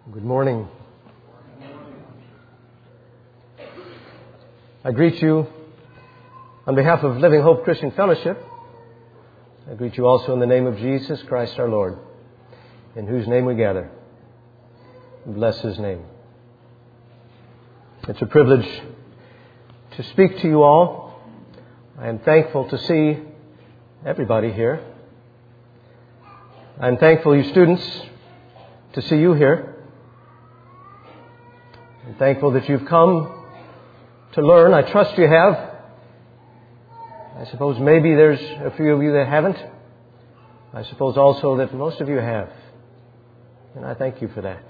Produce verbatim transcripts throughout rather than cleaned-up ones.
Good morning. I greet you on behalf of Living Hope Christian Fellowship. I greet you also in the name of Jesus Christ our Lord, in whose name we gather. Bless His name. It's a privilege to speak to you all. I am thankful to see everybody here. I'm thankful, you students, to see you here. I'm thankful that you've come to learn. I trust you have. I suppose maybe there's a few of you that haven't. I suppose also that most of you have. And I thank you for that.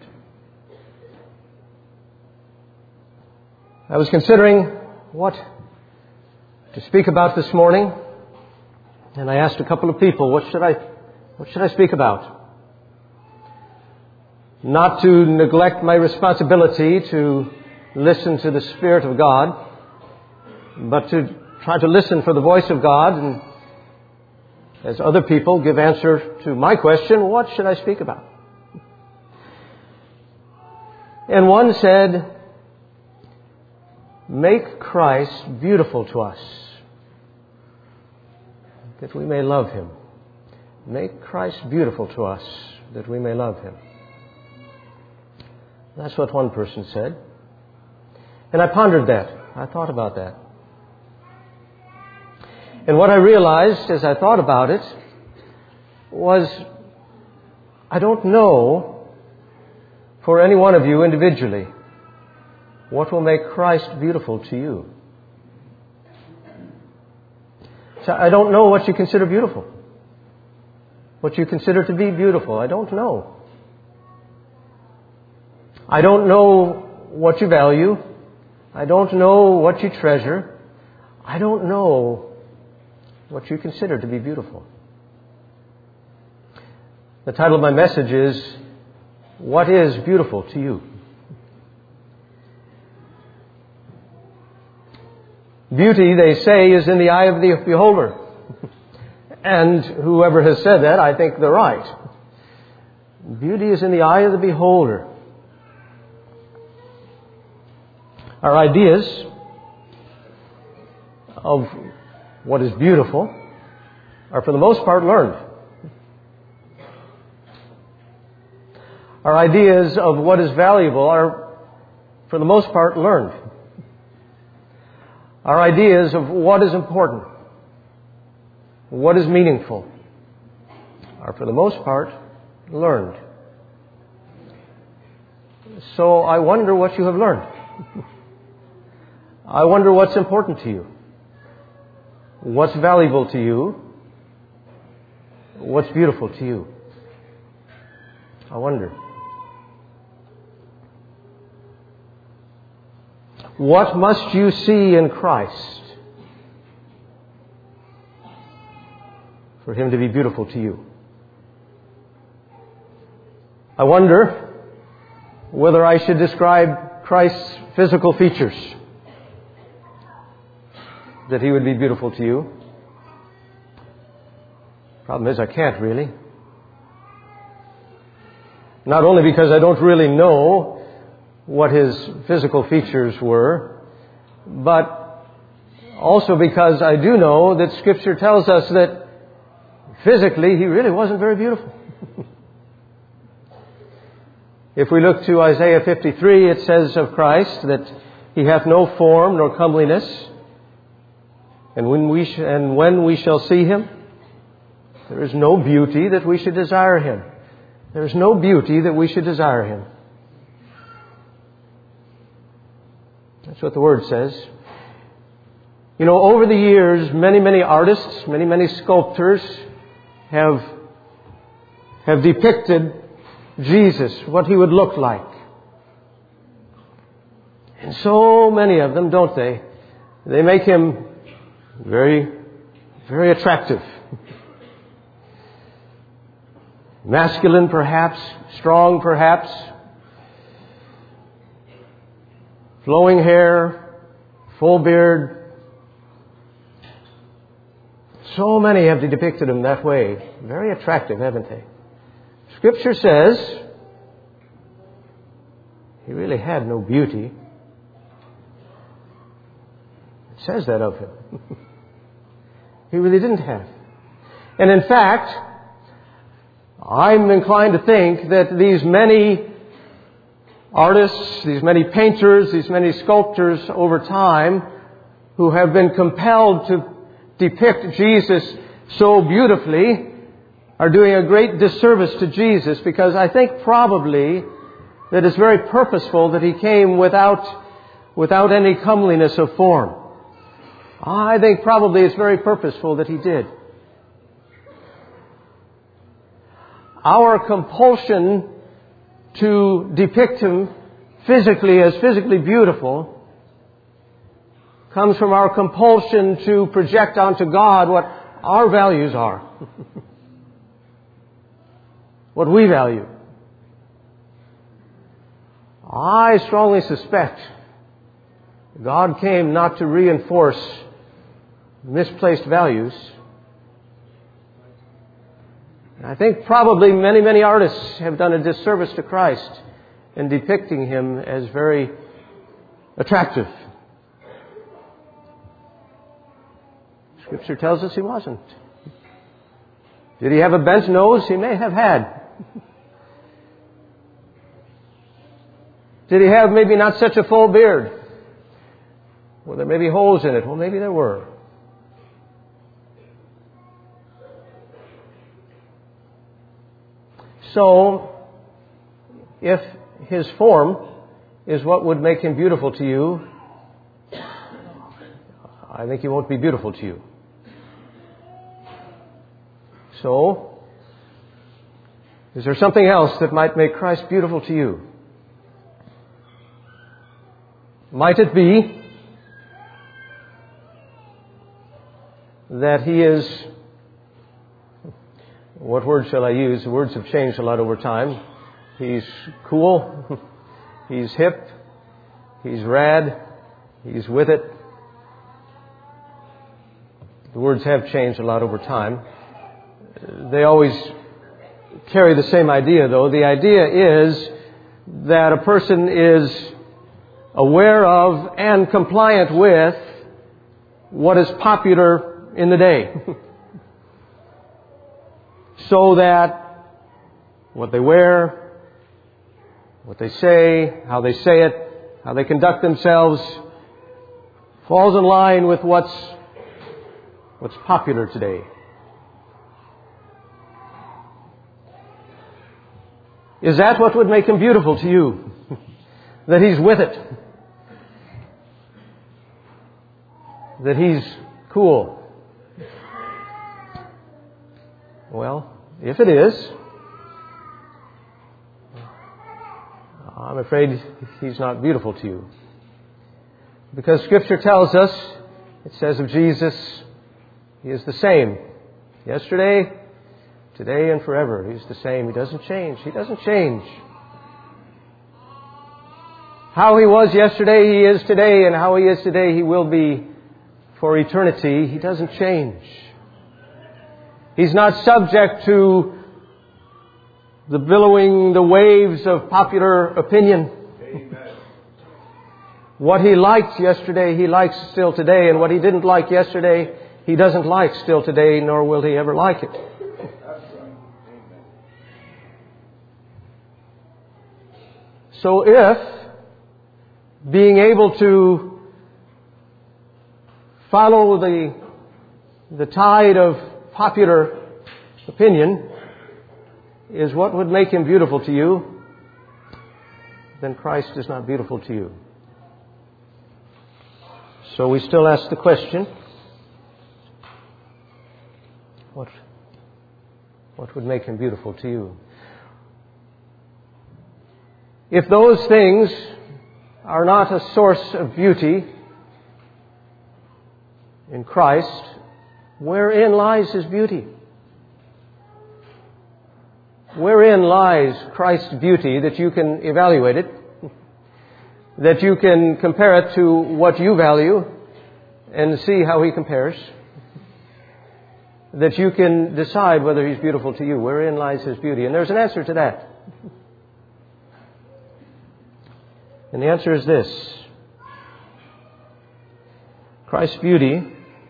I was considering what to speak about this morning, and I asked a couple of people, what should I, what should I speak about? Not to neglect my responsibility to listen to the Spirit of God, but to try to listen for the voice of God, and as other people give answer to my question, what should I speak about? And one said, make Christ beautiful to us, that we may love Him. Make Christ beautiful to us, that we may love Him. That's what one person said. And I pondered that. I thought about that. And what I realized as I thought about it was, I don't know for any one of you individually what will make Christ beautiful to you. So I don't know what you consider beautiful. What you consider to be beautiful. I don't know. I don't know what you value. I don't know what you treasure. I don't know what you consider to be beautiful. The title of my message is, what is beautiful to you? Beauty, they say, is in the eye of the beholder. And whoever has said that, I think they're right. Beauty is in the eye of the beholder. Our ideas of what is beautiful are for the most part learned. Our ideas of what is valuable are for the most part learned. Our ideas of what is important, what is meaningful, are for the most part learned. So I wonder what you have learned. I wonder what's important to you. What's valuable to you? What's beautiful to you? I wonder. What must you see in Christ for Him to be beautiful to you? I wonder whether I should describe Christ's physical features that He would be beautiful to you. Problem is, I can't really. Not only because I don't really know what His physical features were, but also because I do know that Scripture tells us that physically He really wasn't very beautiful. If we look to Isaiah fifty-three, it says of Christ that He hath no form nor comeliness, and when we sh- and when we shall see Him, there is no beauty that we should desire Him. There is no beauty that we should desire Him. That's what the Word says. You know, over the years, many, many artists, many, many sculptors have, have depicted Jesus, what He would look like. And so many of them, don't they? They make Him very, very attractive. Masculine, perhaps. Strong, perhaps. Flowing hair. Full beard. So many have depicted Him that way. Very attractive, haven't they? Scripture says he really had no beauty. It says that of him. He really didn't have. And in fact, I'm inclined to think that these many artists, these many painters, these many sculptors over time who have been compelled to depict Jesus so beautifully are doing a great disservice to Jesus, because I think probably that it's very purposeful that he came without, without any comeliness of form. I think probably it's very purposeful that he did. Our compulsion to depict him physically as physically beautiful comes from our compulsion to project onto God what our values are. What we value. I strongly suspect God came not to reinforce misplaced values. I think probably many, many artists have done a disservice to Christ in depicting him as very attractive. Scripture tells us he wasn't. Did he have a bent nose? He may have had. Did he have maybe not such a full beard? Well, there may be holes in it. Well, maybe there were. So, if his form is what would make him beautiful to you, I think he won't be beautiful to you. So, is there something else that might make Christ beautiful to you? Might it be that he is, what word shall I use? The words have changed a lot over time. He's cool, he's hip, he's rad, he's with it. The words have changed a lot over time. They always carry the same idea, though. The idea is that a person is aware of and compliant with what is popular in the day. So that what they wear, what they say, how they say it, how they conduct themselves, falls in line with what's what's popular today. Is that what would make him beautiful to you? That he's with it? That he's cool? Well, if it is, I'm afraid he's not beautiful to you. Because Scripture tells us, it says of Jesus, he is the same. Yesterday, today, and forever. He's the same. He doesn't change. He doesn't change. How he was yesterday, he is today, and how he is today, he will be for eternity. He doesn't change. He's not subject to the billowing, the waves of popular opinion. Amen. What he liked yesterday, he likes still today, and what he didn't like yesterday, he doesn't like still today, nor will he ever like it. So if being able to follow the, the tide of popular opinion is what would make him beautiful to you, then Christ is not beautiful to you. So we still ask the question, what, what would make him beautiful to you? If those things are not a source of beauty in Christ, wherein lies his beauty? Wherein lies Christ's beauty that you can evaluate it, that you can compare it to what you value and see how he compares, that you can decide whether he's beautiful to you? Wherein lies his beauty? And there's an answer to that. And the answer is this. Christ's beauty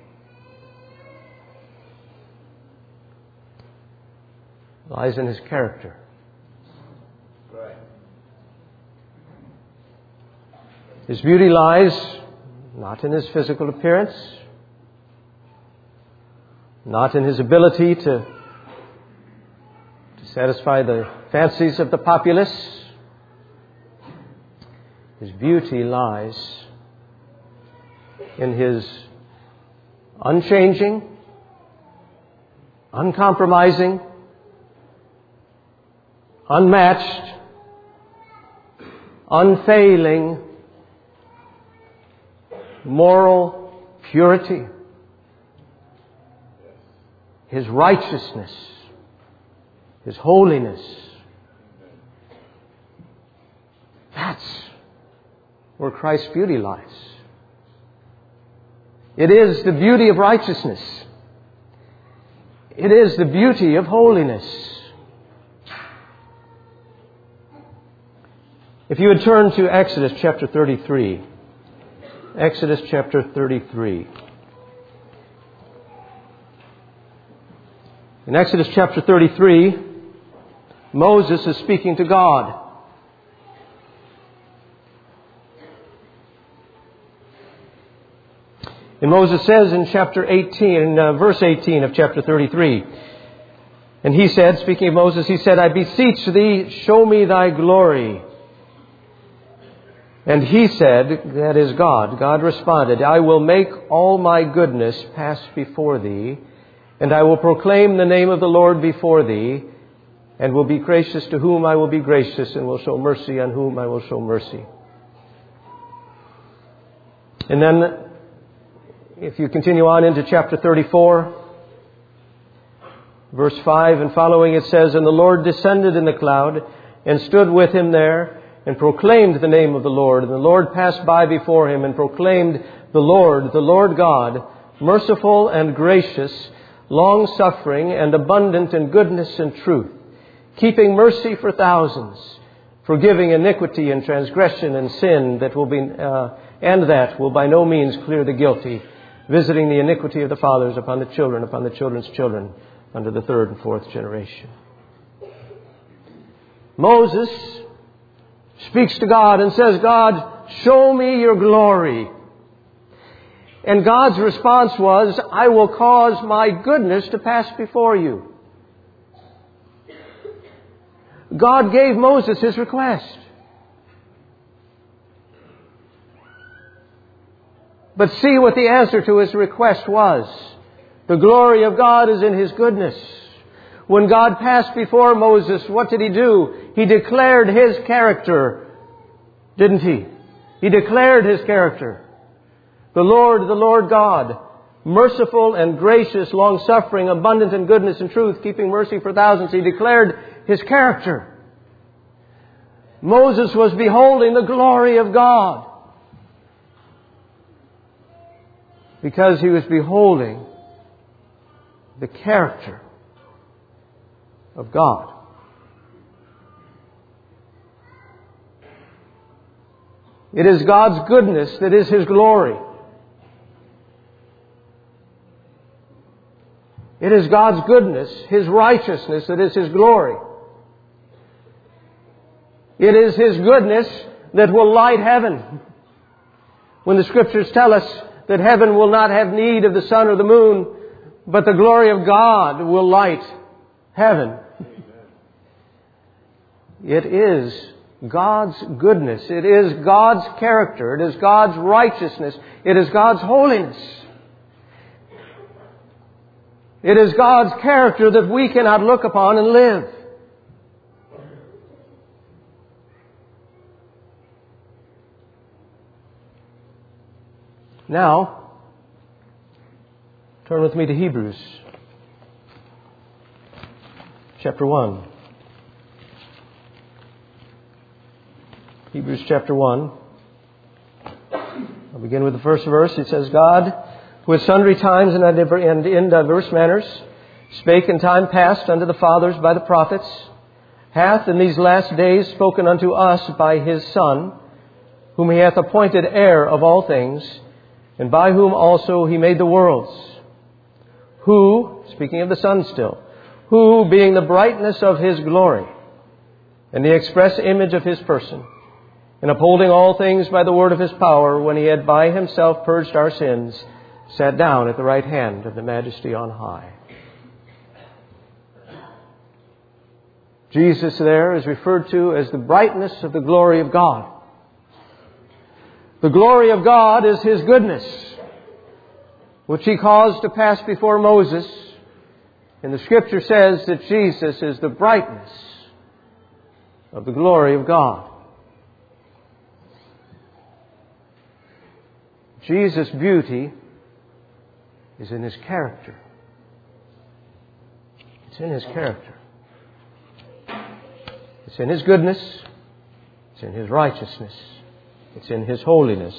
lies in His character. His beauty lies not in His physical appearance, not in His ability to, to satisfy the fancies of the populace. His beauty lies in His unchanging, uncompromising, unmatched, unfailing moral purity, His righteousness, His holiness. That's where Christ's beauty lies. It is the beauty of righteousness. It is the beauty of holiness. If you would turn to Exodus chapter thirty-three. Exodus chapter thirty-three. In Exodus chapter thirty-three, Moses is speaking to God. And Moses says in chapter eighteen, in uh, verse eighteen of chapter thirty-three, and he said, speaking of Moses, he said, I beseech thee, show me thy glory. And he said, that is God. God responded, I will make all my goodness pass before thee, and I will proclaim the name of the Lord before thee, and will be gracious to whom I will be gracious, and will show mercy on whom I will show mercy. And then, if you continue on into chapter thirty-four, verse five and following, it says, and the Lord descended in the cloud, and stood with him there, and proclaimed the name of the Lord. And the Lord passed by before him and proclaimed, the Lord, the Lord God, merciful and gracious, long-suffering and abundant in goodness and truth, keeping mercy for thousands, forgiving iniquity and transgression and sin that will be, uh, and that will by no means clear the guilty, visiting the iniquity of the fathers upon the children, upon the children's children, unto the third and fourth generation. Moses speaks to God and says, God, show me your glory. And God's response was, I will cause my goodness to pass before you. God gave Moses his request. But see what the answer to his request was. The glory of God is in His goodness. When God passed before Moses, what did He do? He declared His character, didn't He? He declared His character. The Lord, the Lord God, merciful and gracious, long-suffering, abundant in goodness and truth, keeping mercy for thousands. He declared His character. Moses was beholding the glory of God because he was beholding the character of God. It is God's goodness that is His glory. It is God's goodness, His righteousness that is His glory. It is His goodness that will light heaven. When the Scriptures tell us that heaven will not have need of the sun or the moon, but the glory of God will light heaven. It is God's goodness. It is God's character. It is God's righteousness. It is God's holiness. It is God's character that we cannot look upon and live. Now, turn with me to Hebrews chapter one. Hebrews chapter one. I'll begin with the first verse. It says, God, who at sundry times and in diverse manners spake in time past unto the fathers by the prophets, hath in these last days spoken unto us by His Son, whom He hath appointed heir of all things, and by whom also He made the worlds, who, speaking of the Son still, who, being the brightness of His glory, and the express image of His person, and upholding all things by the word of His power, when He had by Himself purged our sins, sat down at the right hand of the Majesty on high. Jesus there is referred to as the brightness of the glory of God. The glory of God is His goodness, which He caused to pass before Moses. And the Scripture says that Jesus is the brightness of the glory of God. Jesus' beauty is in His character. It's in His character. It's in His goodness. It's in His righteousness. It's in His holiness.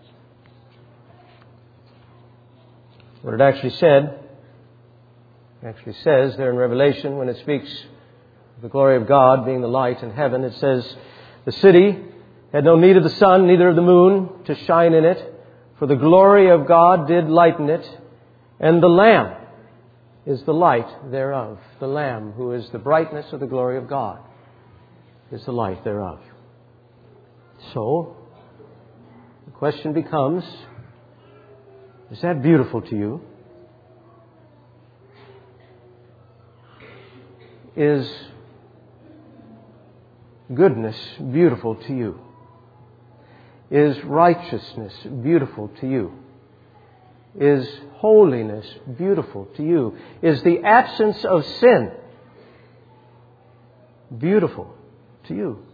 What it actually said, actually says there in Revelation, when it speaks of the glory of God being the light in heaven, it says, the city had no need of the sun, neither of the moon to shine in it, for the glory of God did lighten it, and the Lamb is the light thereof. The Lamb, who is the brightness of the glory of God, is the light thereof. So, the question becomes, is that beautiful to you? Is goodness beautiful to you? Is righteousness beautiful to you? Is holiness beautiful to you? Is the absence of sin beautiful to you?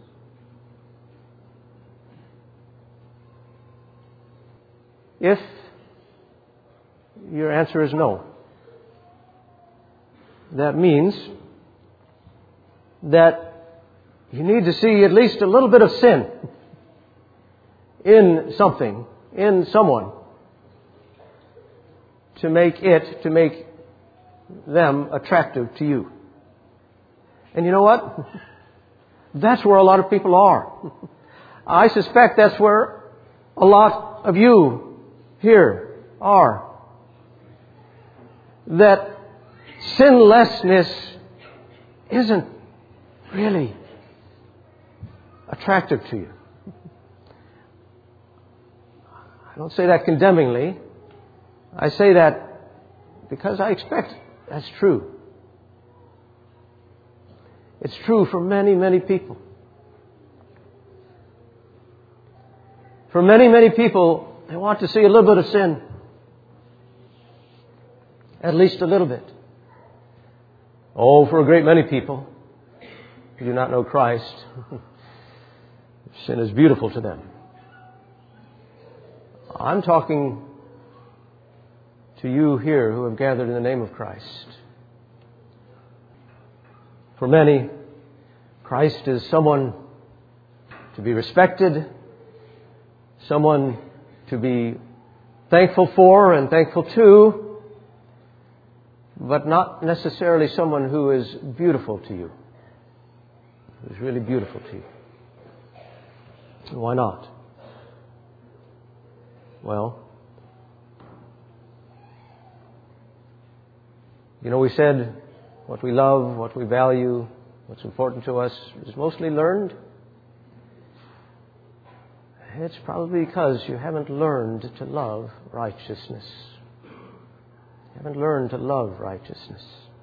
If your answer is no, that means that you need to see at least a little bit of sin in something, in someone, to make it, to make them attractive to you. And you know what? That's where a lot of people are. I suspect that's where a lot of you here are. That sinlessness isn't really attractive to you. I don't say that condemningly. I say that because I expect that's true. It's true for many, many people. For many, many people, they want to see a little bit of sin. At least a little bit. Oh, for a great many people who do not know Christ, sin is beautiful to them. I'm talking to you here who have gathered in the name of Christ. For many, Christ is someone to be respected, someone to be thankful for and thankful to, but not necessarily someone who is beautiful to you, who is really beautiful to you. Why not? Well, you know, we said what we love, what we value, what's important to us is mostly learned. It's probably because you haven't learned to love righteousness. You haven't learned to love righteousness.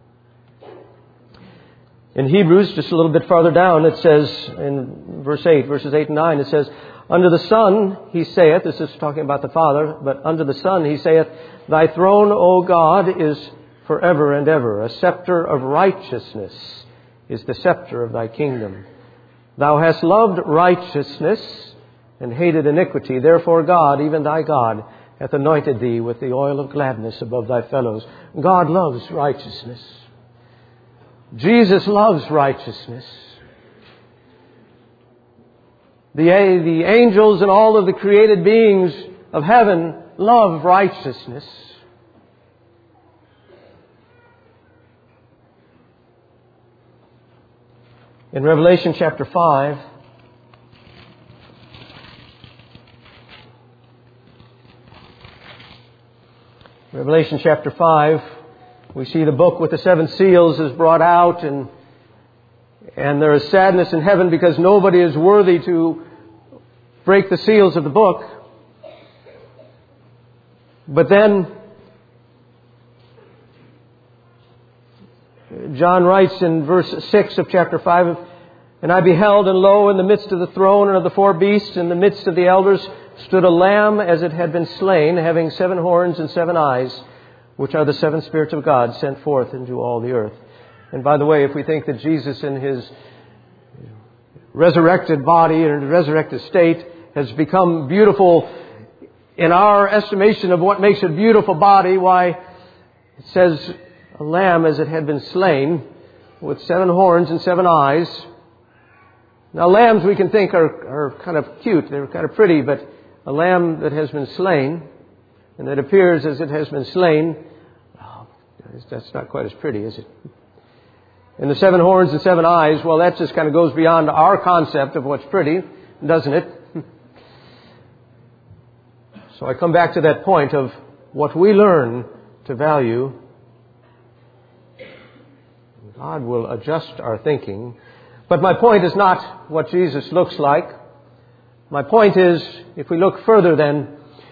In Hebrews, just a little bit farther down, it says in verse eight, verses eight and nine, it says, under the Son, He saith, this is talking about the Father, but under the Son, He saith, Thy throne, O God, is forever and ever. A scepter of righteousness is the scepter of Thy kingdom. Thou hast loved righteousness and hated iniquity. Therefore God, even Thy God, hath anointed Thee with the oil of gladness above Thy fellows. God loves righteousness. Jesus loves righteousness. The, the angels and all of the created beings of heaven love righteousness. In Revelation chapter five, Revelation chapter five, we see the book with the seven seals is brought out, and and there is sadness in heaven because nobody is worthy to break the seals of the book. But then John writes in verse six of chapter five, "And I beheld, and lo, in the midst of the throne and of the four beasts, in the midst of the elders, stood a lamb as it had been slain, having seven horns and seven eyes, which are the seven spirits of God sent forth into all the earth." And by the way, if we think that Jesus in His resurrected body and resurrected state has become beautiful in our estimation of what makes a beautiful body, why, it says a lamb as it had been slain with seven horns and seven eyes. Now, lambs we can think are, are kind of cute. They're kind of pretty, but a lamb that has been slain and that appears as it has been slain, oh, that's not quite as pretty, is it? And the seven horns and seven eyes, well, that just kind of goes beyond our concept of what's pretty, doesn't it? So I come back to that point of what we learn to value. God will adjust our thinking. But my point is not what Jesus looks like. My point is, if we look further then,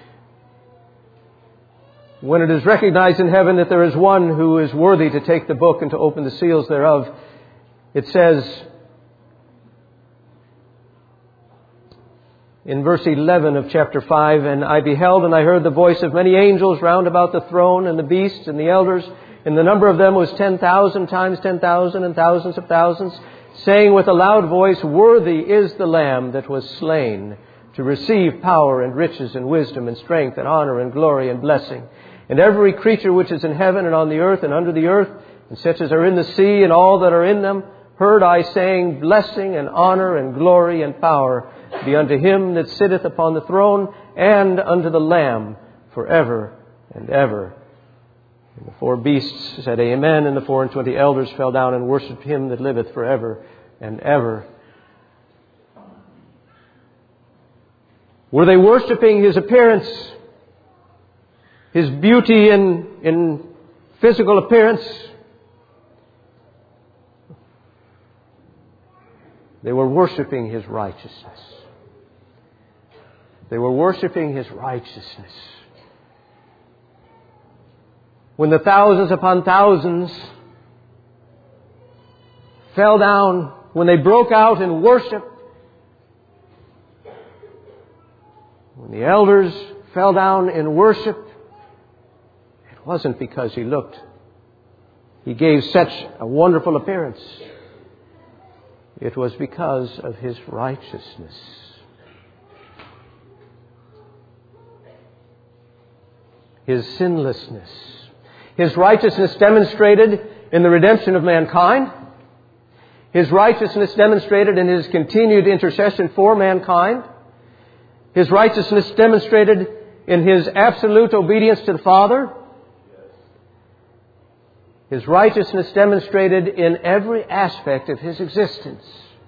when it is recognized in heaven that there is one who is worthy to take the book and to open the seals thereof, it says in verse eleven of chapter five, "And I beheld, and I heard the voice of many angels round about the throne and the beasts and the elders, and the number of them was ten thousand times ten thousand and thousands of thousands, saying with a loud voice, Worthy is the Lamb that was slain to receive power and riches and wisdom and strength and honor and glory and blessing. And every creature which is in heaven and on the earth and under the earth, and such as are in the sea and all that are in them, heard I saying, Blessing and honor and glory and power be unto Him that sitteth upon the throne and unto the Lamb forever and ever. And the four beasts said, Amen. And the four and twenty elders fell down and worshipped Him that liveth forever and ever." Were they worshipping His appearance, His beauty in, in physical appearance? They were worshipping His righteousness. They were worshipping His righteousness. When the thousands upon thousands fell down, when they broke out in worship, when the elders fell down in worship, it wasn't because He looked. He gave such a wonderful appearance. It was because of His righteousness. His sinlessness. His righteousness demonstrated in the redemption of mankind. His righteousness demonstrated in His continued intercession for mankind. His righteousness demonstrated in His absolute obedience to the Father. His righteousness demonstrated in every aspect of His existence.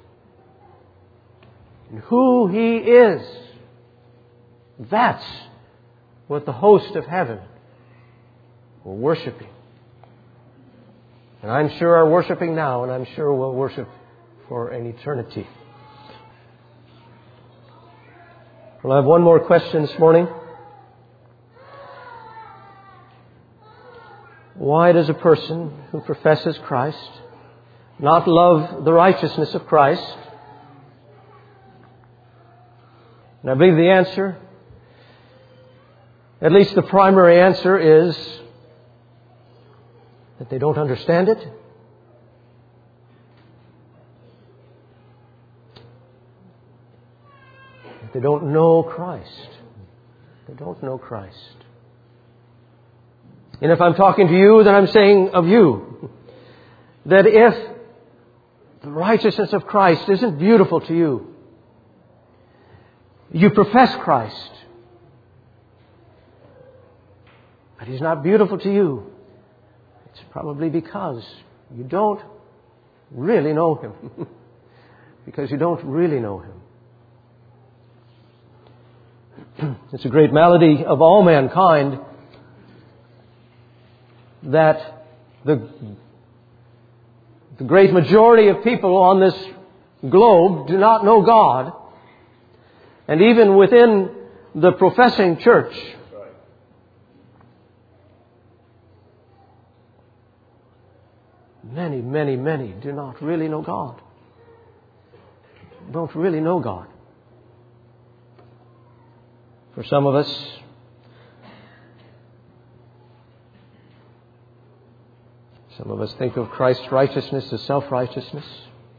And who He is. That's what the host of heaven were worshiping. And I'm sure are worshiping now, and I'm sure will worship for an eternity. Well, I have one more question this morning. Why does a person who professes Christ not love the righteousness of Christ? And I believe the answer, at least the primary answer, is that they don't understand it. That they don't know Christ. They don't know Christ. And if I'm talking to you, then I'm saying of you that if the righteousness of Christ isn't beautiful to you, you profess Christ, but He's not beautiful to you, it's probably because you don't really know Him. Because you don't really know Him. It's a great malady of all mankind that the, the great majority of people on this globe do not know God. And even within the professing church, many, many, many do not really know God. Don't really know God. For some of us, some of us think of Christ's righteousness as self-righteousness.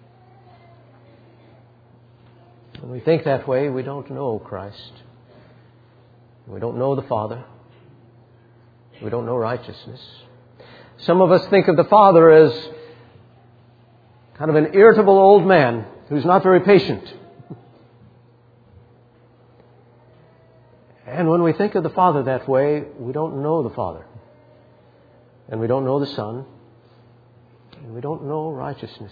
When we think that way, we don't know Christ. We don't know the Father. We don't know righteousness. Some of us think of the Father as kind of an irritable old man who's not very patient. And when we think of the Father that way, we don't know the Father. And we don't know the Son. And we don't know righteousness.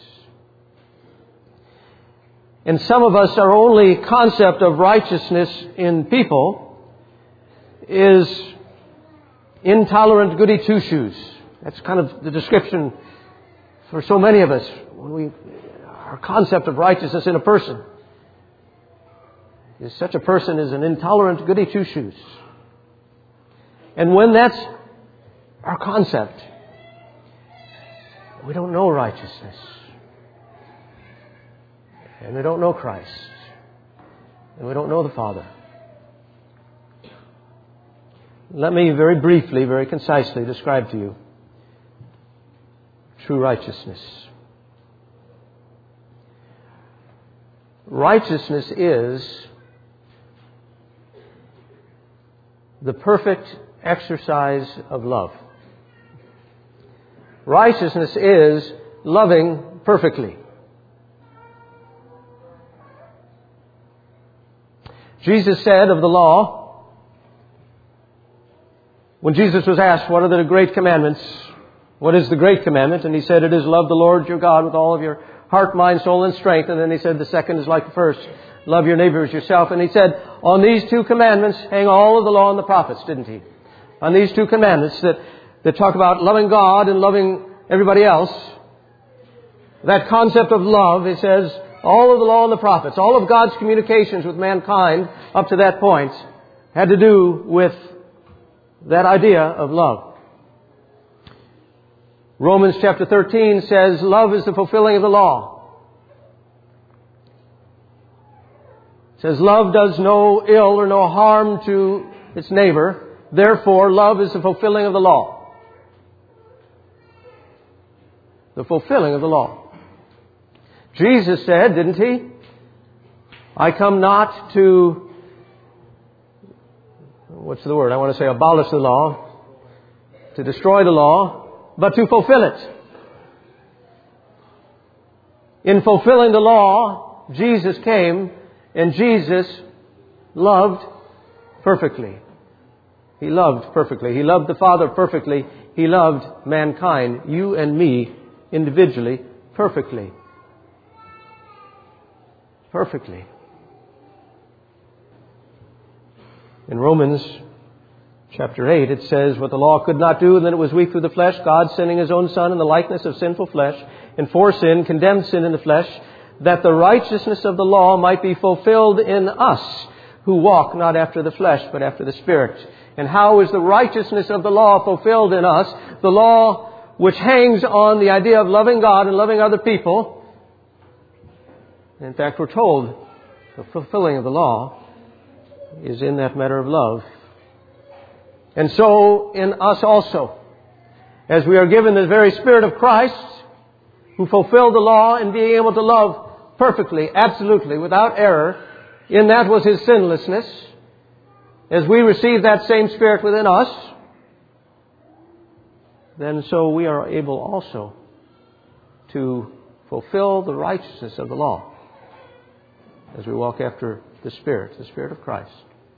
And some of us, our only concept of righteousness in people is intolerant goody two-shoes. That's kind of the description for so many of us. When we, our concept of righteousness in a person is such a person is an intolerant goody two-shoes. And when that's our concept, we don't know righteousness. And we don't know Christ. And we don't know the Father. Let me very briefly, very concisely describe to you true righteousness. Righteousness is the perfect exercise of love. Righteousness is loving perfectly. Jesus said of the law, when Jesus was asked, what are the great commandments? What is the great commandment? And he said, it is love the Lord your God with all of your heart, mind, soul, and strength. And then he said, the second is like the first. Love your neighbor as yourself. And he said, on these two commandments hang all of the law and the prophets, didn't he? On these two commandments that, that talk about loving God and loving everybody else. That concept of love, he says, all of the law and the prophets, all of God's communications with mankind up to that point had to do with that idea of love. Romans chapter thirteen says, love is the fulfilling of the law. It says, love does no ill or no harm to its neighbor. Therefore, love is the fulfilling of the law. The fulfilling of the law. Jesus said, didn't he? I come not to, what's the word? I want to say abolish the law, to destroy the law, but to fulfill it. In fulfilling the law, Jesus came and Jesus loved perfectly. He loved perfectly. He loved the Father perfectly. He loved mankind, you and me, individually, perfectly. Perfectly. In Romans chapter eight, it says, what the law could not do, and then it was weak through the flesh, God sending His own Son in the likeness of sinful flesh, and for sin, condemned sin in the flesh, that the righteousness of the law might be fulfilled in us, who walk not after the flesh, but after the Spirit. And how is the righteousness of the law fulfilled in us? The law which hangs on the idea of loving God and loving other people. In fact, we're told the fulfilling of the law is in that matter of love. And so in us also, as we are given the very Spirit of Christ, who fulfilled the law in being able to love perfectly, absolutely, without error, in that was His sinlessness. As we receive that same Spirit within us, then so we are able also to fulfill the righteousness of the law as we walk after the Spirit, the Spirit of Christ.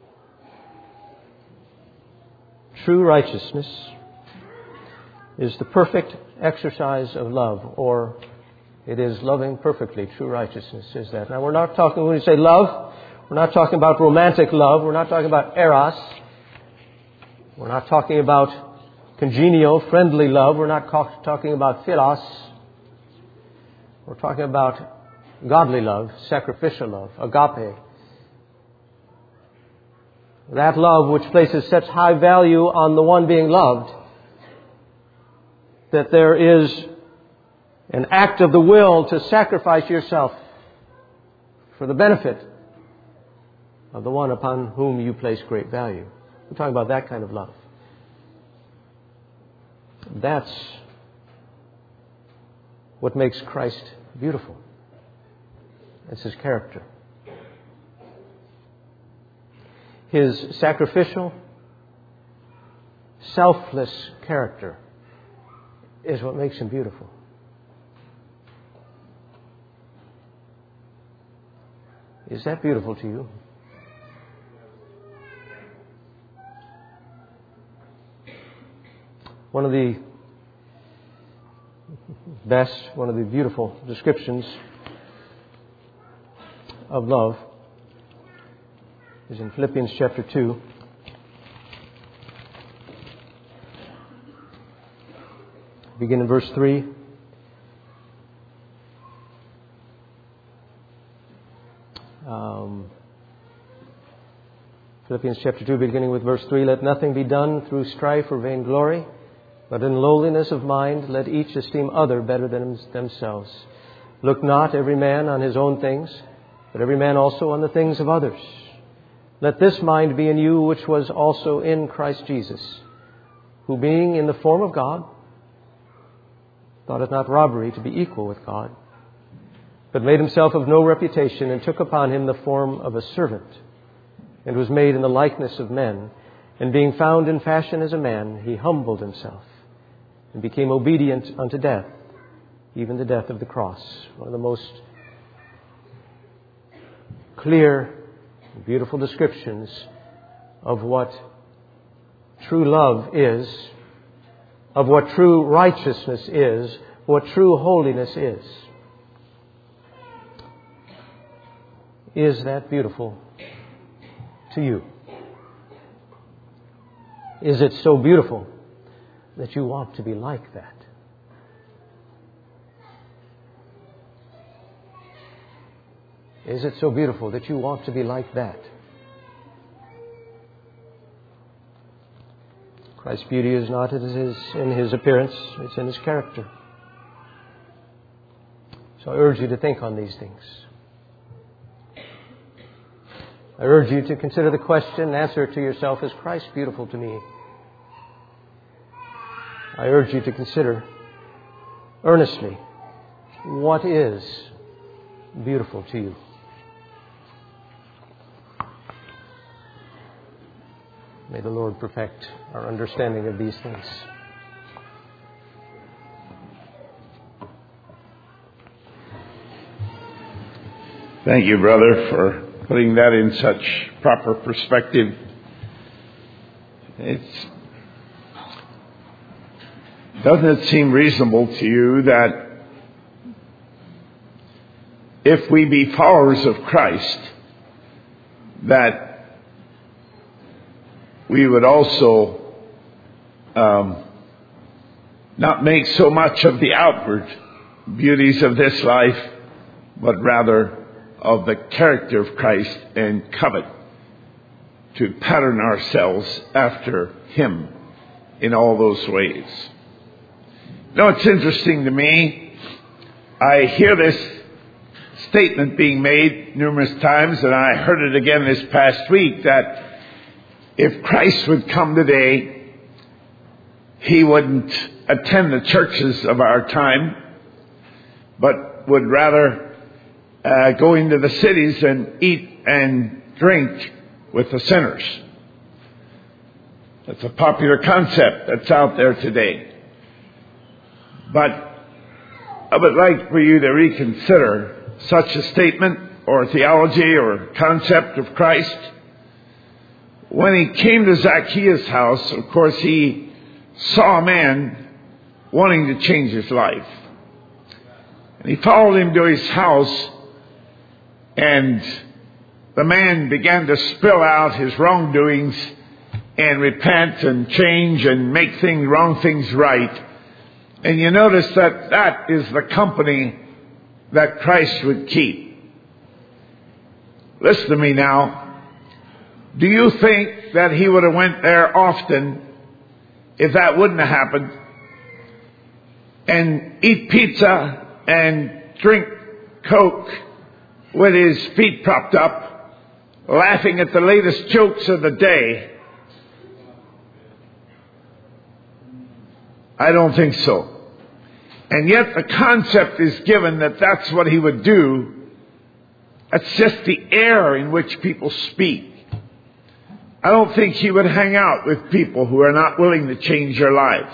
True righteousness is the perfect exercise of love, or it is loving perfectly. True righteousness is that. Now, we're not talking, when we say love, we're not talking about romantic love. We're not talking about eros. We're not talking about congenial, friendly love. We're not talking about philos. We're talking about godly love, sacrificial love, agape. That love which places such high value on the one being loved that there is an act of the will to sacrifice yourself for the benefit of the one upon whom you place great value. We're talking about that kind of love. That's what makes Christ beautiful. It's His character. His sacrificial, selfless character is what makes Him beautiful. Is that beautiful to you? One of the best, one of the beautiful descriptions of love is in Philippians chapter two. Begin in verse three. Um, Philippians chapter two, beginning with verse three. Let nothing be done through strife or vainglory, but in lowliness of mind let each esteem other better than themselves. Look not every man on his own things, but every man also on the things of others. Let this mind be in you which was also in Christ Jesus, who being in the form of God, thought it not robbery to be equal with God, but made Himself of no reputation, and took upon Him the form of a servant, and was made in the likeness of men. And being found in fashion as a man, He humbled Himself, and became obedient unto death, even the death of the cross. One of the most clear, beautiful descriptions of what true love is, of what true righteousness is, what true holiness is. Is that beautiful to you? Is it so beautiful that you want to be like that? Is it so beautiful that you want to be like that? Christ's beauty is not in His, in His appearance, it's in His character. So I urge you to think on these things. I urge you to consider the question and answer it to yourself, is Christ beautiful to me? I urge you to consider earnestly, what is beautiful to you? May the Lord perfect our understanding of these things. Thank you, brother, for putting that in such proper perspective. It's, doesn't it seem reasonable to you that if we be followers of Christ, that we would also um, not make so much of the outward beauties of this life, but rather of the character of Christ, and covet to pattern ourselves after Him in all those ways. Now, it's interesting to me. I hear this statement being made numerous times, and I heard it again this past week, that if Christ would come today, He wouldn't attend the churches of our time, but would rather Uh, go into the cities and eat and drink with the sinners. That's a popular concept that's out there today. But I would like for you to reconsider such a statement or theology or concept of Christ. When He came to Zacchaeus' house, of course, He saw a man wanting to change his life. And He followed him to his house, and the man began to spill out his wrongdoings and repent and change and make things, wrong things right. And you notice that that is the company that Christ would keep. Listen to me now. Do you think that he would have went there often if that wouldn't have happened? And eat pizza and drink Coke with his feet propped up, laughing at the latest jokes of the day? I don't think so. And yet the concept is given that that's what he would do. That's just the air in which people speak. I don't think he would hang out with people who are not willing to change their lives.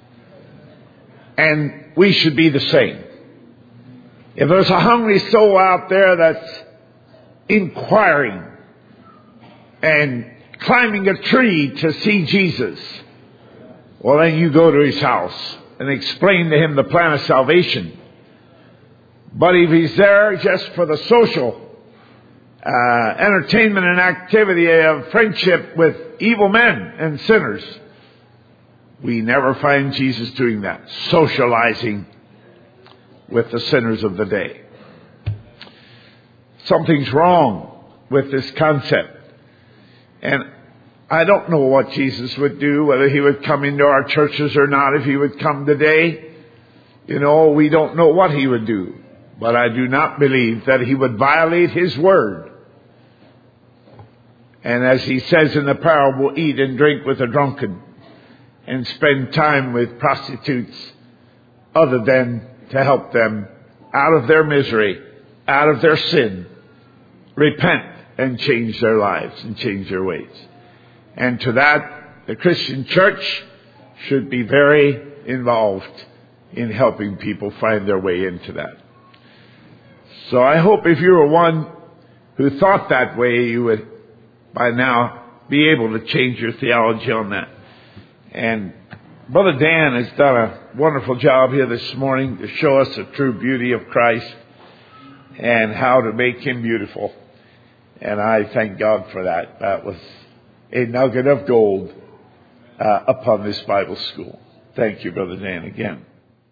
And we should be the same. If there's a hungry soul out there that's inquiring and climbing a tree to see Jesus, well, then you go to his house and explain to him the plan of salvation. But if he's there just for the social uh, entertainment and activity of friendship with evil men and sinners, we never find Jesus doing that, socializing with the sinners of the day. Something's wrong with this concept. And I don't know what Jesus would do, whether he would come into our churches or not. If he would come today, you know, we don't know what he would do. But I do not believe that he would violate his word. And as he says in the parable, eat and drink with the drunken and spend time with prostitutes, other than to help them out of their misery, out of their sin, repent and change their lives and change their ways. And to that, the Christian church should be very involved in helping people find their way into that. So I hope if you were one who thought that way, you would by now be able to change your theology on that. And Brother Dan has done a wonderful job here this morning to show us the true beauty of Christ and how to make him beautiful. And I thank God for that. That was a nugget of gold uh, upon this Bible school. Thank you, Brother Dan, again.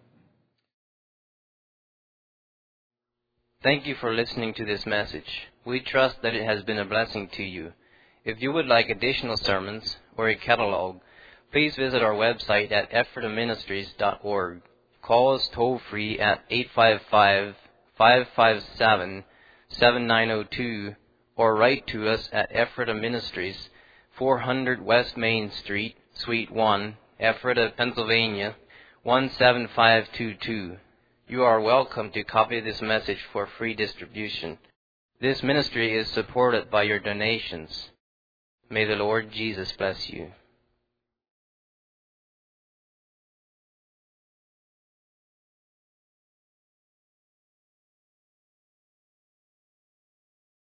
Thank you for listening to this message. We trust that it has been a blessing to you. If you would like additional sermons or a catalog, please visit our website at ephrata ministries dot org. Call us toll-free at eight five five, five five seven, seven nine zero two or write to us at Ephrata Ministries, four hundred West Main Street, Suite one, Ephrata, Pennsylvania, one seven five two two. You are welcome to copy this message for free distribution. This ministry is supported by your donations. May the Lord Jesus bless you.